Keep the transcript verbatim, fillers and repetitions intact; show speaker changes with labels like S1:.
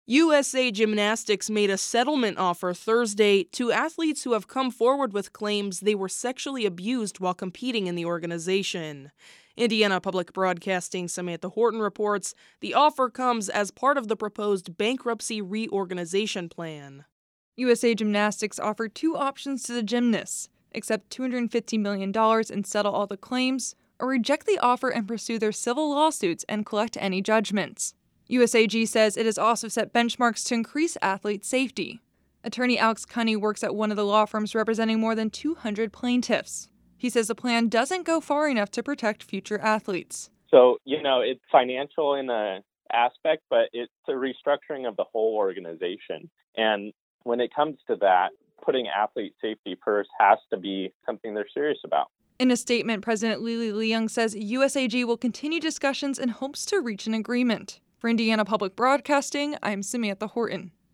S1: U S A Gymnastics made a settlement offer Thursday to athletes who have come forward with claims they were sexually abused while competing in the organization. Indiana Public Broadcasting Samantha Horton reports the offer comes as part of the proposed bankruptcy reorganization plan.
S2: U S A Gymnastics offered two options to the gymnasts: accept two hundred fifty million dollars and settle all the claims, or reject the offer and pursue their civil lawsuits and collect any judgments. U S A G says it has also set benchmarks to increase athlete safety. Attorney Alex Cunney works at one of the law firms representing more than two hundred plaintiffs. He says the plan doesn't go far enough to protect future athletes.
S3: So, you know, it's financial in a aspect, but it's a restructuring of the whole organization. And when it comes to that, putting athlete safety first has to be something they're serious about.
S2: In a statement, President Lily Leung says U S A G will continue discussions and hopes to reach an agreement. For Indiana Public Broadcasting, I'm Samantha Horton.